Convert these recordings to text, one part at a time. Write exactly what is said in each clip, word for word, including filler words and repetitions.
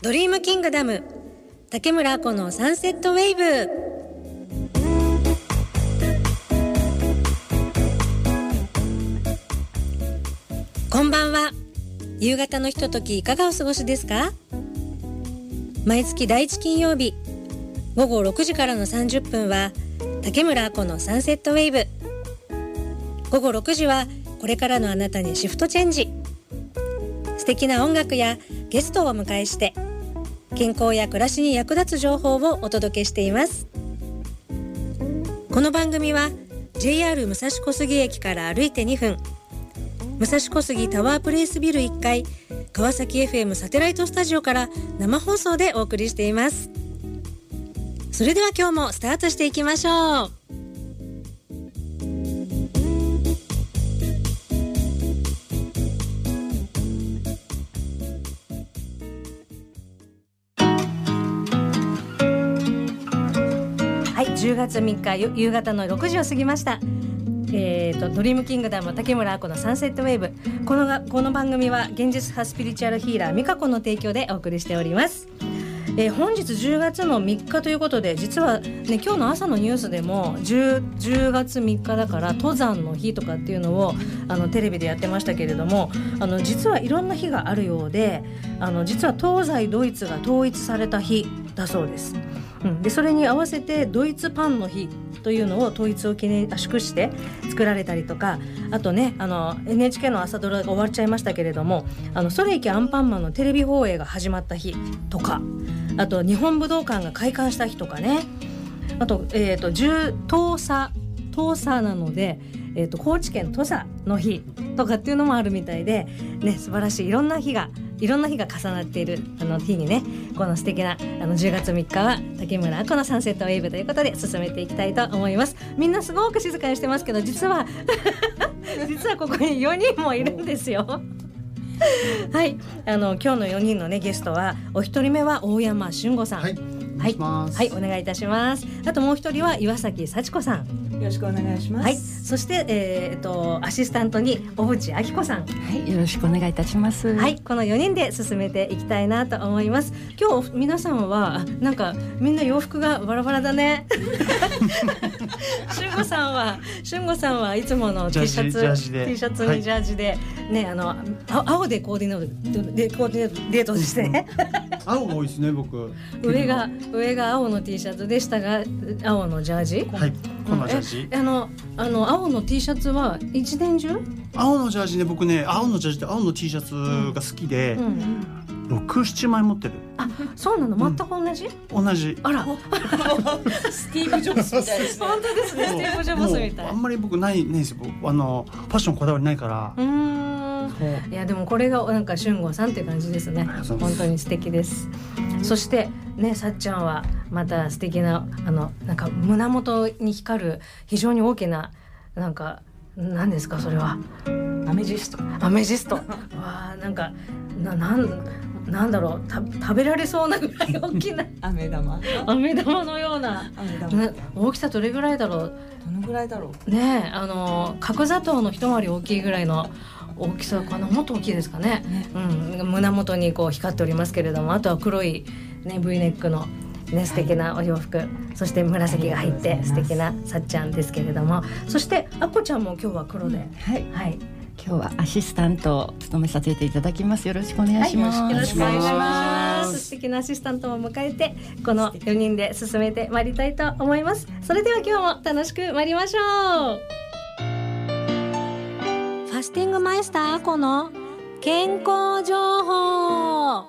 ドリームキングダム竹村亜子のサンセットウェーブ。こんばんは。夕方のひとときいかがお過ごしですか？毎月第一金曜日午後ろくじからのさんじゅっぷんは竹村亜子のサンセットウェーブ。午後ろくじはこれからのあなたにシフトチェンジ。素敵な音楽やゲストをお迎えして健康や暮らしに役立つ情報をお届けしています。この番組は ジェイアール 武蔵小杉駅から歩いてにふん、武蔵小杉タワープレイスビルいっかい川崎 エフエム サテライトスタジオから生放送でお送りしています。それでは今日もスタートしていきましょう。じゅうがつみっか夕方のろくじを過ぎました。えー、とドリームキングダム竹村亜子のサンセットウェーブ。このがこの番組は現実派スピリチュアルヒーラー美香子の提供でお送りしております。えー、本日じゅうがつのみっかということで、実は、ね、今日の朝のニュースでも 10, じゅうがつみっかだから登山の日とかっていうのをあのテレビでやってましたけれども、あの実はいろんな日があるようで、あの実は東西ドイツが統一された日だそうです。うん、でそれに合わせてドイツパンの日というのを統一を記念祝して作られたりとか、あとね、あの エヌエイチケー の朝ドラが終わっちゃいましたけれども、あのそれいけアンパンマンのテレビ放映が始まった日とか、あと日本武道館が開館した日とかね、あと、えー、と東佐東佐なので、えー、と高知県土佐の日とかっていうのもあるみたいで、ね、素晴らしいいろんな日がいろんな日が重なっているあの日にね、この素敵なあのじゅうがつみっかは竹村亜子のサンセットウェーブということで進めていきたいと思います。みんなすごく静かにしてますけど、実は実はここによにんもいるんですよ。はい、あの今日のよにんの、ね、ゲストは、お一人目は大山俊吾さん、 はい、 はい、はい、お願いいたします。あともう一人は岩崎幸子さん、 よろしくお願いします。 はい、そして、えー、とアシスタントに小渕明子さん、はい、よろしくお願いいたします。 はい、このよにんで進めていきたいなと思います。今日皆さんはなんかみんな洋服がバラバラだね。俊吾さんは俊吾さんはいつもの T シャツ T シャツにジャージで、はい、ね、あの青でコーディネートでコーディネートしてね。 青が多いですね、僕。 上が上が青の T シャツで、下が青のジャージ。 はい、このジャージ。 あのあの青の T シャツは一年中？ 青のジャージね、僕ね、青のジャージで青の T シャツが好きで、うんうん、ろく、ななまい持ってる。 あ、そうなの、全く同じ？ うん、同じ。 あら、 スティーブ・ジョブズみたいですね。 本当ですね、スティーブ・ジョブズみたい。 あんまり僕ないないですよ。あのファッションこだわりないから。 うーん。いやでもこれがなんか俊吾さんっていう感じですね。本当に素敵です。そしてね、さっちゃんはまた素敵な、あのなんか胸元に光る非常に大きな、なんか何ですかそれは？ アメジスト。 アメジスト。わあ、なんかななんなんだろう、た食べられそうなぐらい大きな飴玉。 飴玉のような。飴玉。大きさどれぐらいだろう？ どのぐらいだろう。 ねえ、あの角砂糖の一回り大きいぐらいの大きさかな、もっと大きいですかね。ね、うん、胸元にこう光っておりますけれども、あとは黒い、ね、V ネックの、ね、素敵なお洋服、そして紫が入って素敵なさっちゃんですけれども、そしてあこちゃんも今日は黒で、 はい、はい、今日はアシスタントを務めさせていただきます。よろしくお願いします。 はい、よろしくお願いします。素敵なアシスタントを迎えて、このよにんで進めてまいりたいと思います。それでは今日も楽しく参りましょう。ファスティングマイスターあこの健康情報。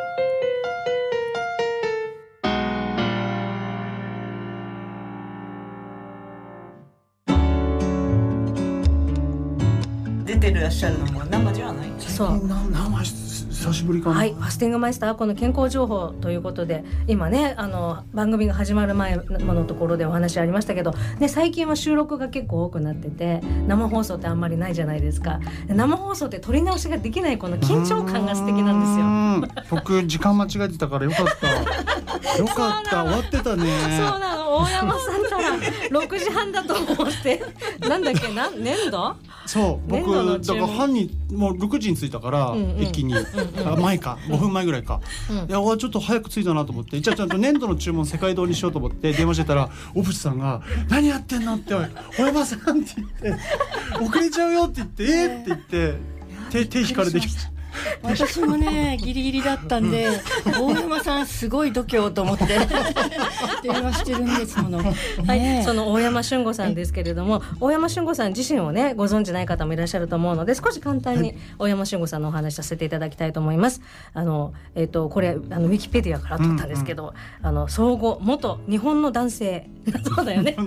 出てらっしゃるのも生じゃない。 そう生久しぶりかな。 はい、ファスティングマイスターこの健康情報ということで、今ね、あの番組が始まる前のところでお話ありましたけど、ね、最近は収録が結構多くなってて、生放送ってあんまりないじゃないですか。生放送って撮り直しができないこの緊張感が素敵なんですよ。 僕時間間違えてたからよかったよかった、終わってたね。 そうなの、 の大山さんからろくじはんだと思ってなんだっけな粘土そう僕だから班にもうろくじに着いたから、うんうん、駅に、うんうん、前かごふんまえぐらいか、うん、いやちょっと早く着いたなと思ってじゃあちゃんと粘土の注文世界堂にしようと思って電話してたら小渕さんが何やってんのって大山さんって言って遅れちゃうよって言ってえー、って言って手, 手引かれてきた私もねギリギリだったんで、うん、大山さんすごい度胸と思って電話してるんですもの、ねはい、その大山俊吾さんですけれども、はい、大山俊吾さん自身をねご存じない方もいらっしゃると思うので少し簡単に大山俊吾さんのお話させていただきたいと思います。あの、えー、とこれあのウィキペディアから取ったんですけど、うんうん、あの総合元日本の男性そうだよね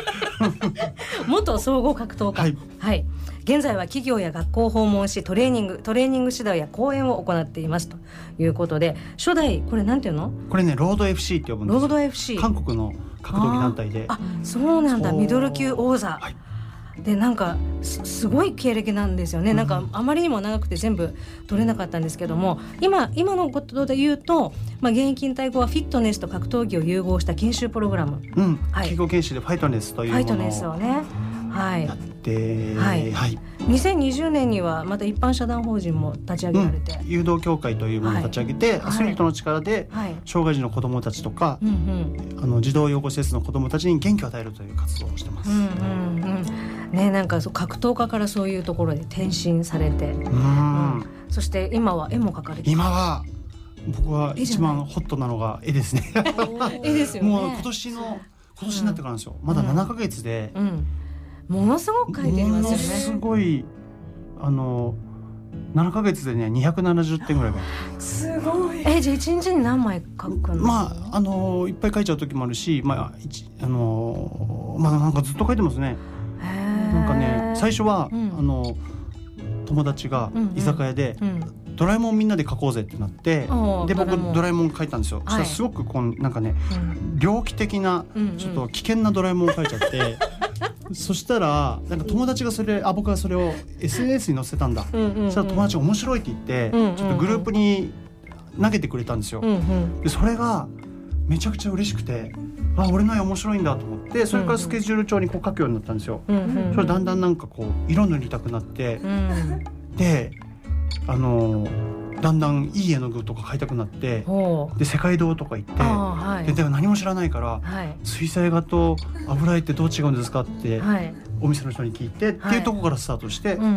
元総合格闘家、はいはい、現在は企業や学校を訪問しトレーニングトレーニング指導や講演を行っていますということで初代これなんていうのこれねロード エフシー って呼ぶんです。 ロード エフシー韓国の格闘技団体であ, あそうなんだミドル級王座、はいでなんか す, すごい経歴なんですよね、うん、なんかあまりにも長くて全部取れなかったんですけども 今, 今のことで言うと、まあ、現役引退後はフィットネスと格闘技を融合した研修プログラム、 うんはい、企業研修でファイトネスというものをファイトネスをね、はい、 やって、 はいはい、にせんにじゅうねんにはまた一般社団法人も立ち上げられて、 うん、誘導協会というものを立ち上げて、はい、アスリートの力で障害児の子どもたちとか、はいうんうん、あの児童養護施設の子どもたちに元気を与えるという活動をしてます、うんうんうんね、なんかそう格闘家からそういうところで転身されて、うんうん、そして今は絵も描かれて今は僕は一番ホットなのが絵ですね絵ですよね。 もう今年の今年になってからなんですよ、うん、まだななかげつで、 うんうん、ものすごく描いてますよね。ものすごいあのななかげつでねにひゃくななじゅってんぐらい描いてすごい。えじゃあいちにちに何枚描くの？ まああのいっぱい描いちゃう時もあるし、まああのまあなんかずっと描いてますね。なんかね最初は、うん、あの友達が居酒屋で、うんうん、ドラえもんみんなで描こうぜってなって、うん、で僕ドラえもん描いたんですよ、はい、そしたらすごくこうなんかね、うん、猟奇的な、うん、ちょっと危険なドラえもんを描いちゃってそしたらなんか友達がそれあ僕はそれを エスエヌエス に載せたんだ、うんうんうん、そしたら友達が面白いって言って、うんうんうん、ちょっとグループに投げてくれたんですよ、うんうん、でそれがめちゃくちゃ嬉しくてあ俺の絵面白いんだと思ってそれからスケジュール帳にこう書くようになったんですよ、うんうん、それだんだんなんかこう色塗りたくなって、うん、であのだんだんいい絵の具とか描いたくなってで世界堂とか行って、はい、ででも何も知らないから、はい、水彩画と油絵ってどう違うんですかって、はい、お店の人に聞いて、はい、っていうところからスタートして、うんうん、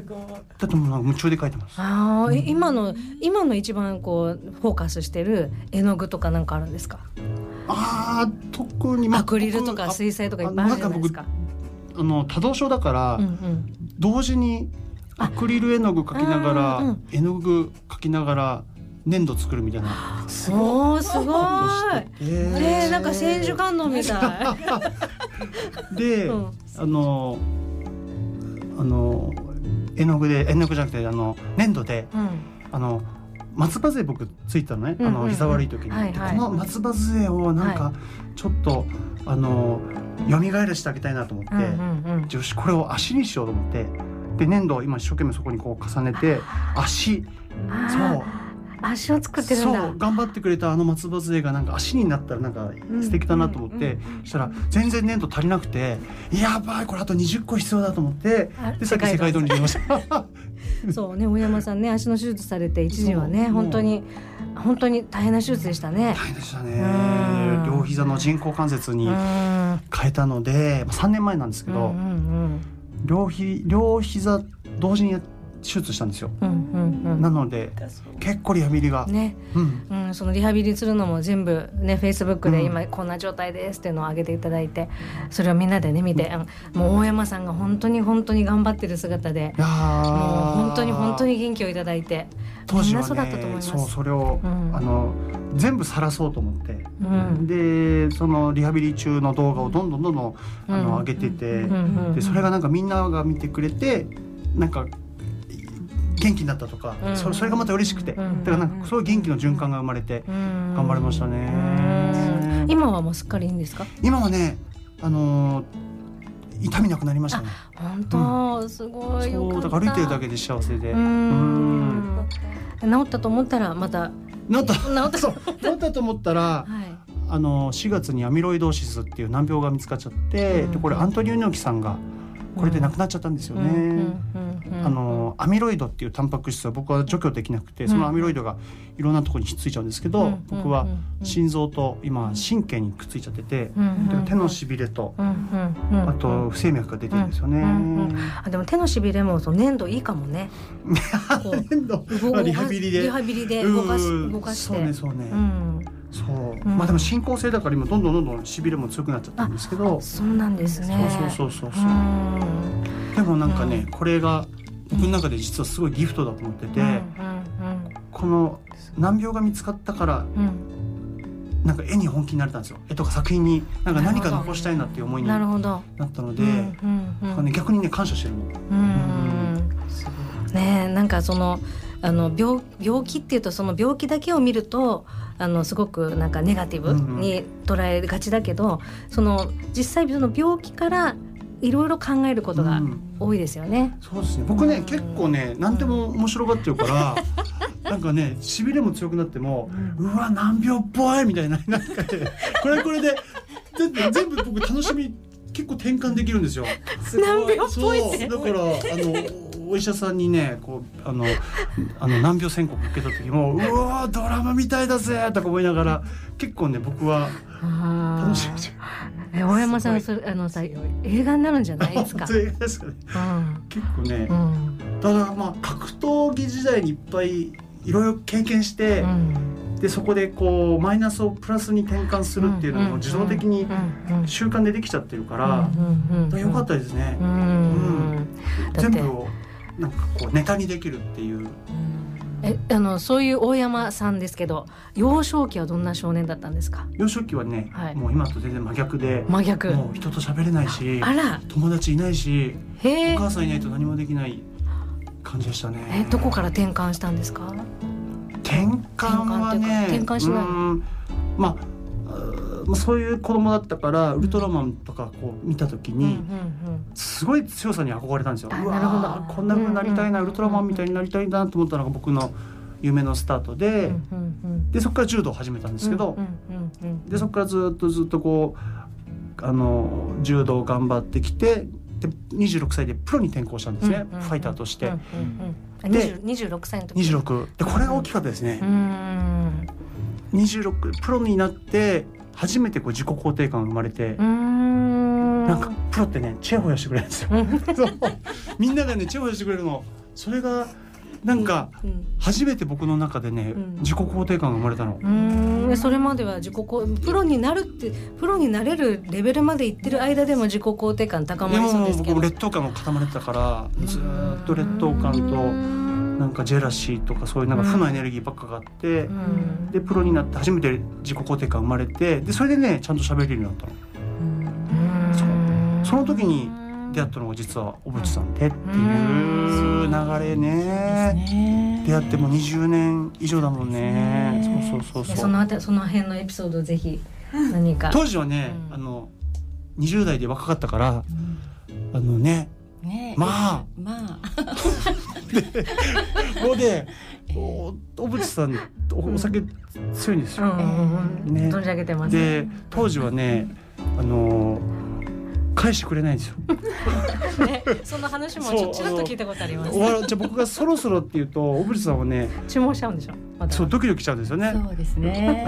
だってもうなんか夢中で描いてます。 あ、うん、今の今の一番こうフォーカスしてる絵の具とかなんかあるんですか？ あ特に、まあ、 アクリルとか水彩とかいっぱいあるじゃないですか。 あの多動症だから、うんうん、同時にアクリル絵の具描きながら、うん、絵の具描きながら粘土作るみたいなすごいすごい、えー、なんか千手観音みたいで、うん、あのあの絵の具で絵の具じゃなくてあの粘土で、うん、あの松葉杖僕ついたのね、うんうんうん、あの膝悪い時に、はいはい、この松葉杖をなんかちょっと、はい、あの蘇らしてあげたいなと思って、うんうんうん、よしこれを足にしようと思ってで粘土を今一生懸命そこにこう重ねて足そう足を作ってるんだ。 そう頑張ってくれたあの松葉杖がなんか足になったらなんか素敵だなと思って、うんうんうん、したら全然粘土足りなくてやばいこれあとにじゅっこ必要だと思ってでさっき世界堂に出ましたそうね大山さんね足の手術されて一時はね本当に本当に大変な手術でしたね。 大変でしたね。両膝の人工関節に変えたのでさんねんまえなんですけど、うんうんうん、両, ひ両膝同時に手術したんですよ、うんうんうん、なので結構リハビリが、ねうんうん、そのリハビリするのも全部ね Facebook で今こんな状態ですっていうのを上げていただいてそれをみんなでね見て、うん、もう大山さんが本当に本当に頑張ってる姿でもう本当に本当に元気をいただいて当時は、ね、 みんなそうだったと思います。 そうそれを、うん、あの全部晒そうと思って、うん、でそのリハビリ中の動画をどんどんどんどん、うん、あの上げてて、うん、でそれがなんかみんなが見てくれてなんか元気になったとか、うん、そ, れそれがまた嬉しくて、うん、だからなんかそういう元気の循環が生まれて頑張りましたね。 今はもうすっかりいいんですか？ 今はね、あのー、痛みなくなりましたね。 本当、うん、すごいよかった。 そうだから歩いてるだけで幸せで、うんうん治ったと思ったらまた治った治ったそう治ったと思ったら、はい、 あのしがつにアミロイドーシスっていう難病が見つかっちゃって、うん、でこれアントニオ猪木さんがこれで亡くなっちゃったんですよね。あのアミロイドっていうタンパク質は僕は除去できなくて、そのアミロイドがいろんなところにひっついちゃうんですけど、うん、僕は心臓と今神経にくっついちゃってて、うん、手のしびれと、うん、あと不整脈が出てるんですよね。うんうんうん、 あでも手のしびれもそう粘土いいかもね。 粘土リハビリでリハビリで動かし動かして。 そうねそうね。うんそう、うん、まあでも進行性だから今どんどんどんどんしびれも強くなっちゃったんですけど。 そうなんですね。 そうそうそうそうそう。でもなんかね、うん、これが僕の中で実はすごいギフトだと思ってて、うんうんうん、この難病が見つかったから、うん、なんか絵に本気になれたんですよ。絵とか作品になんか何か残したいなっていう思いになったので、うんうんうん、逆にね感謝してるの。うんうん、ねえなんかそのあの 病, 病気っていうとその病気だけを見るとあのすごくなんかネガティブに捉えがちだけど、うんうん、その実際その病気からいろいろ考えることが多いですよね。 うん、そうですね。僕ね、うん、結構ね何でも面白がってるから、うん、なんかねしびれも強くなっても、うん、うわ難病っぽいみたいななんか、ね、これこれで全部僕楽しみ結構転換できるんですよ。 難病っぽいって。 だからあのお医者さんにねこうあのあの難病宣告受けた時もうわドラマみたいだぜとか思いながら結構ね僕は楽しみですよ。 え大山さんそれあのさ映画になるんじゃないですか。 映画ですかね。うん、結構ね、うん、ただまあ格闘技時代にいっぱいいろいろ経験して、うん、でそこでこうマイナスをプラスに転換するっていうのも自動的に習慣でできちゃってるから、うん、よかったですね。うんうん、全部をなんかこうネタにできるっていう。 えあのそういう大山さんですけど幼少期はどんな少年だったんですか。 幼少期はね、はい、もう今と全然真逆で真逆もう人と喋れないしあら友達いないしお母さんいないと何もできない感じでしたね。 えどこから転換したんですか。 転換はね転換しない、 うんまあそういう子供だったからウルトラマンとかこう見た時にすごい強さに憧れたんですよ。うわこんな風になりたいなウルトラマンみたいになりたいなと思ったのが僕の夢のスタートで、でそこから柔道を始めたんですけど、でそこからずっとずっとこうあの柔道を頑張ってきてでにじゅうろくさいでプロに転向したんですね、ファイターとして。 でにじゅうろくさいの時にじゅうろくでこれが大きかったですね。にじゅうろくプロになって初めてこう自己肯定感が生まれて、うーんなんかプロってねチヤホヤしてくれるんですよみんながねチヤホヤしてくれるの。それがなんか初めて僕の中でね、うん、自己肯定感が生まれたの。うーんそれまでは自己プロになるってプロになれるレベルまでいってる間でも自己肯定感高まりそうですけど、 でも僕劣等感が固まれてたからずっと劣等感となんかジェラシーとかそういうなんか負のエネルギーばっかがあって、うん、でプロになって初めて自己肯定感生まれて、でそれでねちゃんと喋れるようになったの。うん そ, その時に出会ったのが実は小渕さんでっていう流れね。出会ってもにじゅうねん以上だもんね。そうそうそうそう。 そのあたその辺のエピソードをぜひ何か。 当時はね、うん、あのにじゅう代で若かったから、うん、あのね。ねまあまあでもうで小渕さん お, お酒強いんですよ、うんうんうんね、存じ上げてます、 ね、で当時はねあの返してくれないんですよね、その話もちょちらっと聞いたことあります。 じゃあ僕がそろそろって言うと小渕さんはね注文しちゃうんでしょ、ま、 そうドキドキしちゃうんですよね。 そうですね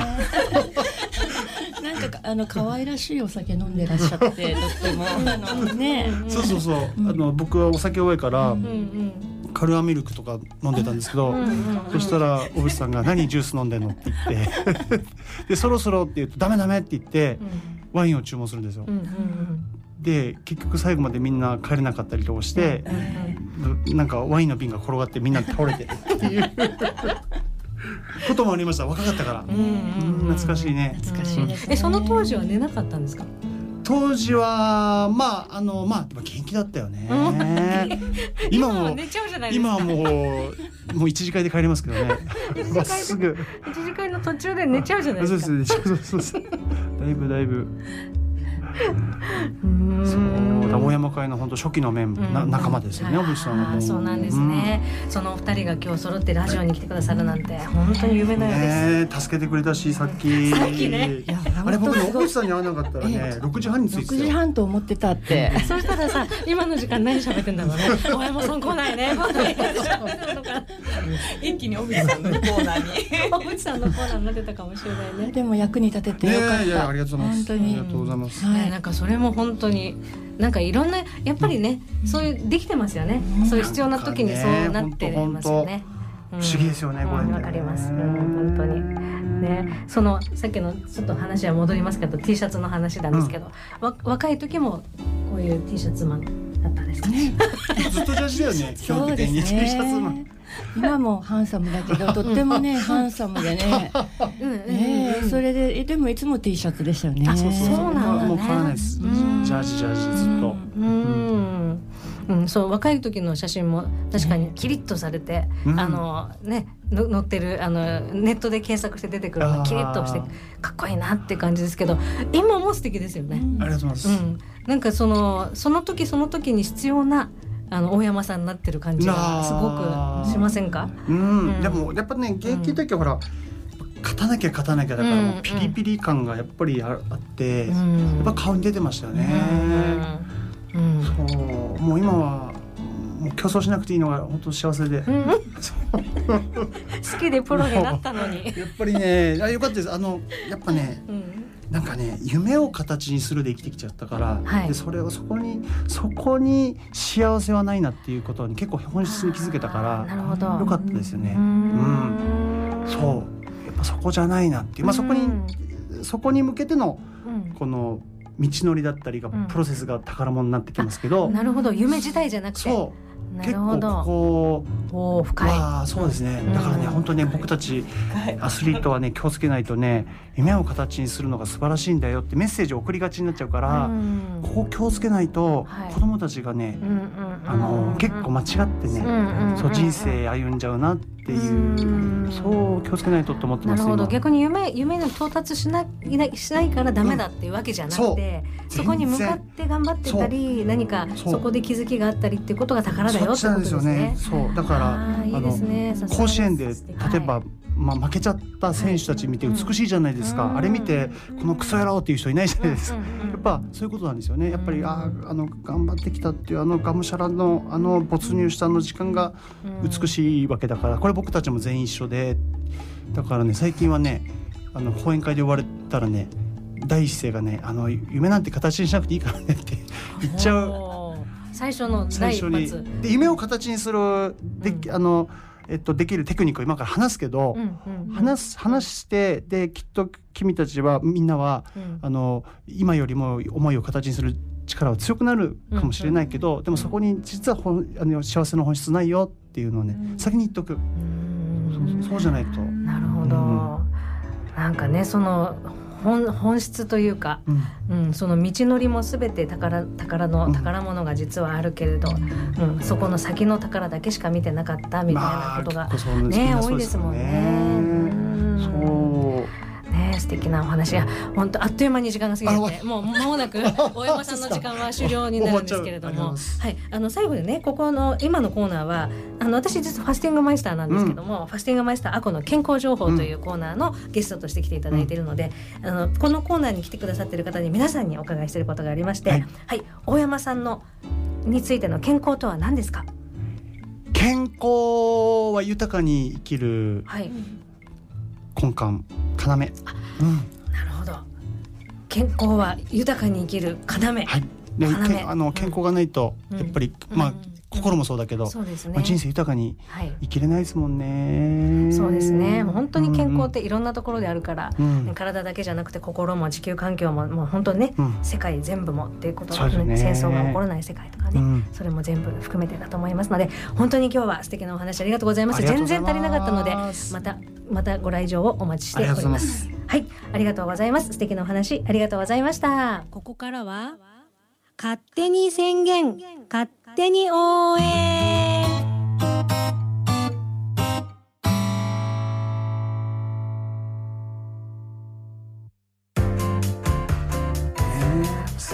なんかあの可愛らしいお酒飲んでらっしゃってとってもあのねそうそうそう、うん、あの僕はお酒弱いから、うんうん、カルアミルクとか飲んでたんですけど、うんうん、そしたら小渕さんが何ジュース飲んでんのって言ってでそろそろって言うとダメダメって言って、うん、ワインを注文するんですよ、うんうんうん、で結局最後までみんな帰れなかったりとかして、うんうん、なんかワインの瓶が転がってみんな倒れてるっていうこともありました。若かったから、うんうんうん、懐かしいね。 懐かしいですね。えその当時は寝なかったんですか。 当時はまああのまあ元気だったよね、うん、今も寝ちゃうじゃないですか。 今はもうもう一次会で帰りますけどねまっすぐ一次会の途中で寝ちゃうじゃないですか。 そうですそうそうそうだいぶだいぶそうだ、大山会の本当初期のメンバー、な仲間ですよね、小渕さんはもう。 そうなんですね、うん、そのお二人が今日揃ってラジオに来てくださるなんて本当に夢のようです、 ね、助けてくれたし、さっきさっきね、 いやあれ僕ね、小渕さんに会わなかったらね、ろくじはんに着いてろくじはんと思ってたってそしたらさ、今の時間何喋ってんだろうね大山さん来ないね一気に小渕さんのコーナーに小渕さんのコーナーになってたかもしれないね。 でも役に立ててよかった、 ね、いやありがとうございます。 本当にありがとうございます、 はい、なんかそれも本当になんかいろんなやっぱりね、うん、そういうできてますよね、うん、そういう必要な時にそうなってますよね。 不思議ですよね、 うん、 これね。 わかります、うん、本当にね。そのさっきのちょっと話は戻りますけど T シャツの話なんですけど、うん、わ若い時もこういう T シャツマンだったんですかねずっとジャージだよね基本的に T シャツマン。 今もハンサムだけどとってもねハンサムでねね、それででもいつも T シャツでしたよね。 あ、そうそうそうなんだね。 もう変わらないです。ジャージジャージずっと。 うん、うん、そう若い時の写真も確かにキリッとされて、うん、あのねの載ってるあのネットで検索して出てくるのキリッとしてかっこいいなって感じですけど、今も素敵ですよね。 うん、ありがとうございます。うん、 なんかそのその時その時に必要なあの大山さんになってる感じがすごくしませんか？ うん、うん、でもやっぱね現役の時はほら、勝たなきゃ勝たなきゃだからもうピリピリ感がやっぱり あ, あって、うん、やっぱ顔に出てましたよね。うんうん、そうもう今はもう競争しなくていいのが本当幸せで、うん、好きでプロになったのにやっぱりねあよかったです。あのやっぱね、うん、なんかね夢を形にするで生きてきちゃったから、はい、でそれをそこにそこに幸せはないなっていうことに結構本質に気づけたからなるほどよかったですよね。うん、うん、そうやっぱそこじゃないなっていう、まあ、そこに、うん、そこに向けてのこの道のりだったりが、うん、プロセスが宝物になってきますけど、 なるほど夢自体じゃなくてそう結構ここ深い。 あそうですね。だからね、うん、本当にね僕たちアスリートはね気をつけないとね夢を形にするのが素晴らしいんだよってメッセージを送りがちになっちゃうから、うん、ここ気をつけないと、はい、子供たちがね、うんうん、あの結構間違ってね、うんうん、そう人生歩んじゃうなっていう、うん、そう気をつけないとと思ってます。 なるほど。逆に夢夢に到達しなしないからダメだっていうわけじゃなくて、うん、そ, そこに向かって頑張ってたり何かそこで気づきがあったりっていうことが宝だよってことですね。 そうだからいいですね。甲子園で例えば、はいまあ、負けちゃった選手たち見て美しいじゃないですか、うん、あれ見てこのクソ野郎っていう人いないじゃないですか、うん、やっぱそういうことなんですよね。やっぱりああの頑張ってきたっていうあのがむしゃらのあの没入したあの時間が美しいわけだから、これ僕たちも全員一緒で、だからね最近はねあの講演会で呼ばれたらね第一声がねあの夢なんて形にしなくていいからねって言っちゃう。 最初の第一発で夢を形にするで、うん、あのえっと、できるテクニックを今から話すけど、うんうんうん、話す話してできっと君たちはみんなは、うん、あの今よりも思いを形にする力は強くなるかもしれないけど、うんうん、でもそこに実はほあの幸せの本質ないよっていうのをね、うん、先に言っとく、うん、そう、そうじゃないと。 なるほど、うん、なんかねその 本, 本質というか、うんうん、その道のりも全て 宝, 宝の宝物が実はあるけれど、うんうん、そこの先の宝だけしか見てなかったみたいなことが、まあ、ね多いですもんね。うんそうね、素敵なお話や本当あっという間に時間が過ぎてもう間もなく大山さんの時間は終了になるんですけれどもはい、あの最後にねここの今のコーナーはあの私実はファスティングマイスターなんですけども、うん、ファスティングマイスターアコの健康情報というコーナーのゲストとして来ていただいているので、うん、あのこのコーナーに来てくださっている方に皆さんにお伺いしていることがありまして、はいはい、大山さんのについての健康とは何ですか？ 健康は豊かに生きる、はい根幹要、うん、 なるほど。健康は豊かに生きる要、はい、 で要あの健康がないとやっぱり、うん、まあ、うん、心もそうだけど、そうですね、まあ、人生豊かに生きれないですもんね、 はい、そうですね。もう本当に健康っていろんなところであるから、うん、体だけじゃなくて心も地球環境も、もう本当にね、うん、世界全部もっていうことが、ね、戦争が起こらない世界とかね、うん、それも全部含めてだと思いますので本当に今日は素敵なお話ありがとうございました。全然足りなかったのでまたまたご来場をお待ちしております。はい、ありがとうございます。素敵なお話ありがとうございました。ここからは勝手に宣言勝手に応援。 す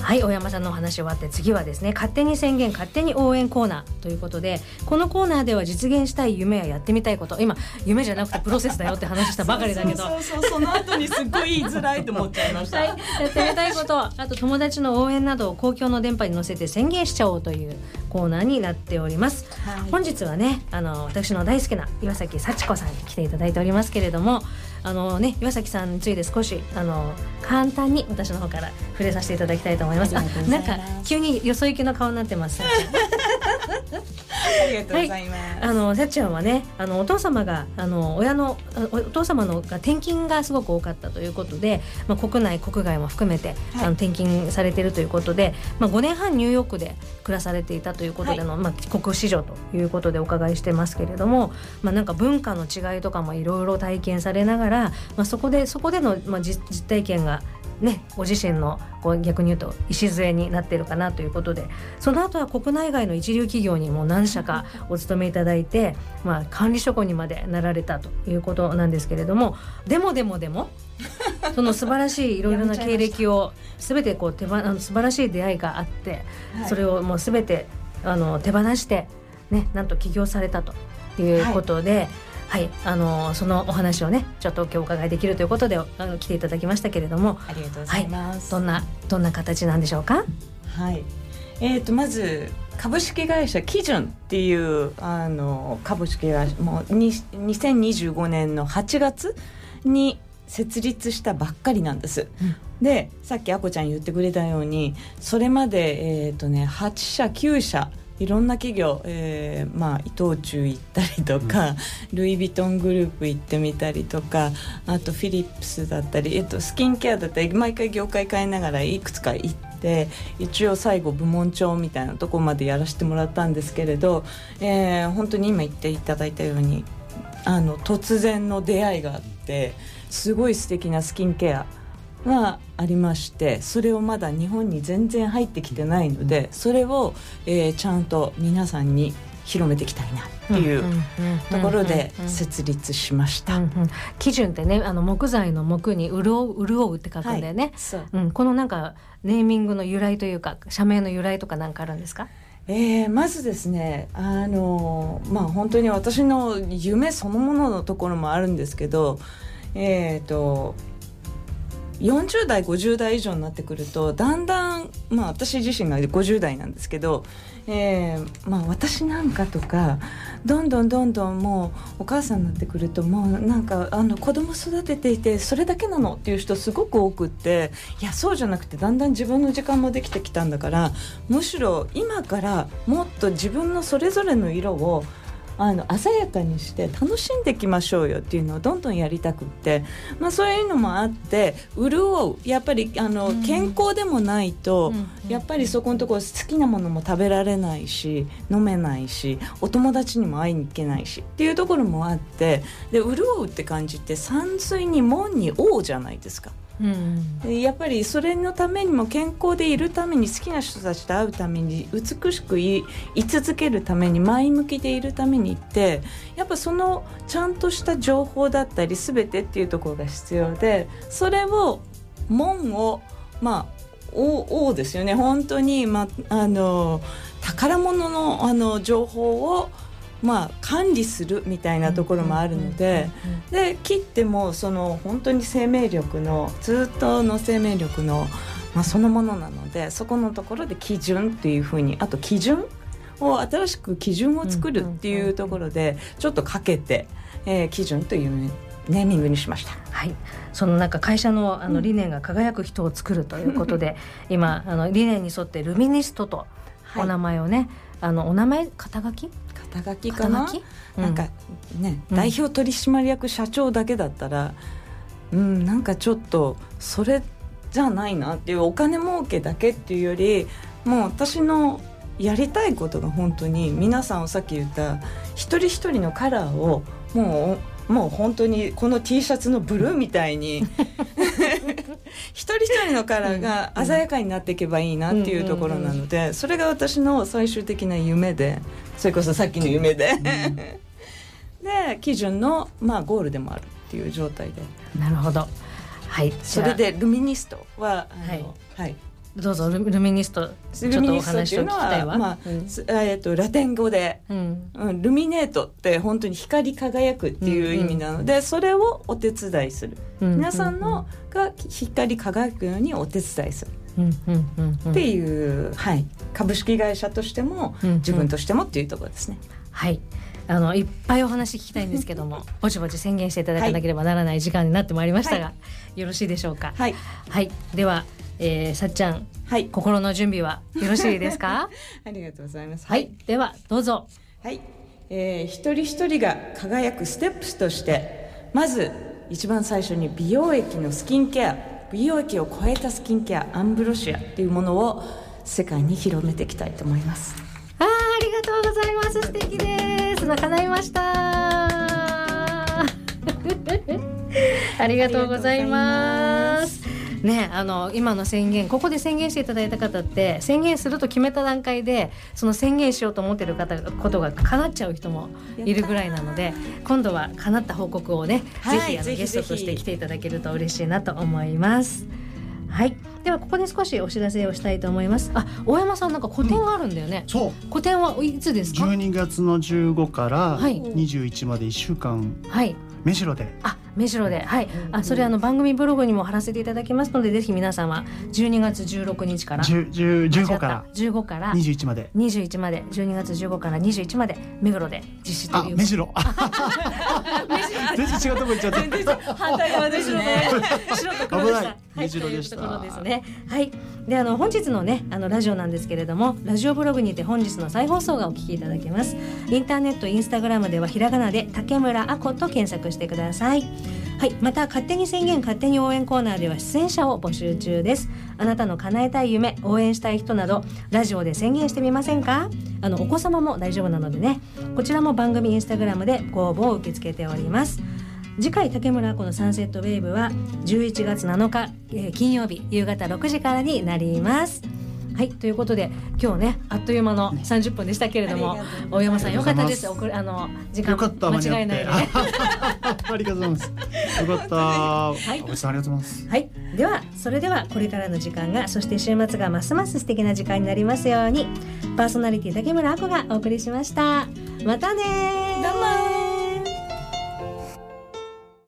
はい、大山さんのお話終わって次はですね、勝手に宣言勝手に応援コーナーということで、このコーナーでは実現したい夢ややってみたいこと、今夢じゃなくてプロセスだよって話したばかりだけどそうそうそう、その後にすっごい言いづらいと思っちゃいました、 はい、やってみたいこと、あと友達の応援などを公共の電波に乗せて宣言しちゃおうというコーナーになっております、はい、本日はね、あの私の大好きな岩崎幸子さんに来ていただいておりますけれども、あのね、岩崎さんについて少しあの簡単に私の方から触れさせていただきたいと思います。あ、なんか急によそ行きの顔になってます。 ありがとうございます。 はい、あのさっちゃんはね、あのお父様があの親のお父様のが転勤がすごく多かったということで、まあ、国内国外も含めて、はい、あの転勤されているということで、まあ、ごねんはんニューヨークで暮らされていたということでの、はい、まあ、帰国子女ということでお伺いしてますけれども、まあ、なんか文化の違いとかもいろいろ体験されながら、まあ、そこでそこでの、まあ、実, 実体験がね、ご自身のこう逆に言うと礎になっているかなということで、その後は国内外の一流企業にも何社かお勤めいただいて、まあ、管理職にまでなられたということなんですけれども、でもでもでもその素晴らしいいろいろな経歴を全てこう手放あの素晴らしい出会いがあって、はい、それをもう全てあの手放して、ね、なんと起業されたということで、はいはい、あのそのお話をねちょっと今日お伺いできるということであの来ていただきましたけれども、 ありがとうございます、 はい、どんなどんな形なんでしょうか。 はい、えー、とまず株式会社基準っていうあの株式会社もうにせんにじゅうごねんのはちがつに設立したばっかりなんです、うん、でさっきあこちゃん言ってくれたように、それまで、えーとね、はちしゃきゅうしゃいろんな企業、えーまあ、伊藤忠行ったりとか、うん、ルイ・ヴィトングループ行ってみたりとか、あとフィリップスだったり、えっと、スキンケアだったり、毎回業界変えながらいくつか行って、一応最後部門長みたいなところまでやらせてもらったんですけれど、えー、本当に今言っていただいたようにあの突然の出会いがあって、すごい素敵なスキンケアがありまして、それをまだ日本に全然入ってきてないので、それを、えー、ちゃんと皆さんに広めていきたいなっていうところで設立しました。 基準ってね、あの木材の木に潤う、潤うって書くんだよね、はい、そう、うん、このなんかネーミングの由来というか社名の由来とか何かあるんですか。 えー、まずですね、あのまあ本当に私の夢そのもののところもあるんですけど、えーとよんじゅうだいごじゅうだい以上になってくるとだんだん、まあ、私自身がごじゅうだいなんですけど、えーまあ、私なんかとかどんどんどんどんもうお母さんになってくると、もうなんかあの子供育てていてそれだけなのっていう人すごく多くって、いやそうじゃなくてだんだん自分の時間もできてきたんだから、むしろ今からもっと自分のそれぞれの色をあの鮮やかにして楽しんでいきましょうよっていうのをどんどんやりたくって、まあ、そういうのもあって、潤うやっぱりあの、うん、健康でもないと、うん、やっぱりそこのところ好きなものも食べられないし飲めないしお友達にも会いに行けないしっていうところもあって、で潤うって感じって山水に門に王じゃないですか。うん、やっぱりそれのためにも健康でいるために、好きな人たちと会うために、美しく い, い続けるために、前向きでいるためにって、やっぱそのちゃんとした情報だったり全てっていうところが必要で、それを門をまあ王, 王ですよね、本当に、まあ、あの宝物 の, あの情報をまあ、管理するみたいなところもあるので、で切ってもその本当に生命力のずっとの生命力の、まあ、そのものなので、そこのところで基準っていうふうに、あと基準を新しく基準を作るっていうところでちょっとかけて、えー、基準というネーミングにしました。 はい、そのなんか会社 の, あの理念が輝く人を作るということで、うん、今あの理念に沿ってルミニストとお名前をね、はい、あのお名前肩書き肩書きかな、うん、なんかね、うん、代表取締役社長だけだったら、うん、なんかちょっとそれじゃないなっていう、お金儲けだけっていうより、もう私のやりたいことが本当に皆さんをさっき言った一人一人のカラーをもうもう本当にこの T シャツのブルーみたいに一人一人のカラーが鮮やかになっていけばいいなっていうところなので、それが私の最終的な夢で、それこそさっきの夢でで基準の、まあ、ゴールでもあるっていう状態で。 なるほど、はい、 それでルミニストはあの、はいはい、 どうぞルルミニストちょっとお話を聞きたいわ。 まあうん、えー、とラテン語で、うんうん、ルミネートって本当に光り輝くっていう意味なので、うんうん、それをお手伝いする、うんうんうん、皆さんのが光り輝くようにお手伝いする、うんうんうんうん、っていう、はい、株式会社としても、うんうん、自分としてもっていうところですね。 はい、あのいっぱいお話聞きたいんですけどもぼちぼち宣言していただかなければならない時間になってまいりましたが、はい、よろしいでしょうか。 はい、 はい、では、えー、さっちゃん、はい、心の準備はよろしいですか？ ありがとうございます。 はい、ではどうぞ。 はい、えー、一人一人が輝くステップスとしてまず一番最初に美容液のスキンケア、美容液を超えたスキンケアアンブロシアというものを世界に広めていきたいと思います。 あー、ありがとうございます。素敵です。叶いましたありがとうございますね。あの今の宣言、ここで宣言していただいた方って宣言すると決めた段階でその宣言しようと思っている方ことが叶っちゃう人もいるぐらいなので、今度は叶った報告をね、はい、ぜひあのゲストとして来ていただけると嬉しいなと思います。はい、ではここで少しお知らせをしたいと思います。あ、大山さんなんか個展があるんだよね、うん、そう個展はいつですか？ じゅうにがつのじゅうごからにじゅういちまでいっしゅうかん、はい、目白で、 あ、目白で、はい、あ、それあの番組ブログにも貼らせていただきますので、ぜひ皆さんはじゅうにがつじゅうろくにちからじゅう、じゅうごからじゅうごからにじゅういちまでにじゅういちまでじゅうにがつじゅうごからにじゅういちまで目黒で実施という。 あ、目白全然違うとこ行っちゃった反対側ですね白と黒でした。 目白でした。 というところですね。はい。で、あの本日のね、あのラジオなんですけれども、ラジオブログにて本日の再放送がお聞きいただけます。インターネット、インスタグラムではひらがなで竹村あこと検索してください。はい。また勝手に宣言勝手に応援コーナーでは出演者を募集中です。あなたの叶えたい夢、応援したい人などラジオで宣言してみませんか？あのお子様も大丈夫なのでね、こちらも番組インスタグラムでご応募を受け付けております。次回竹村あこのサンセットウェーブはじゅういちがつなのか、えー、金曜日夕方ろくじからになります。はい、ということで今日ねあっという間のさんじゅっぷんでしたけれども、大山さんよかったです。おくあの時間間違いないで、ね、 ありがとうございます。よかった。はい、大山さんありがとうございます。 はい、ではそれではこれからの時間が、そして週末がますます素敵な時間になりますように。パーソナリティ竹村あこがお送りしました。またね。 どうも。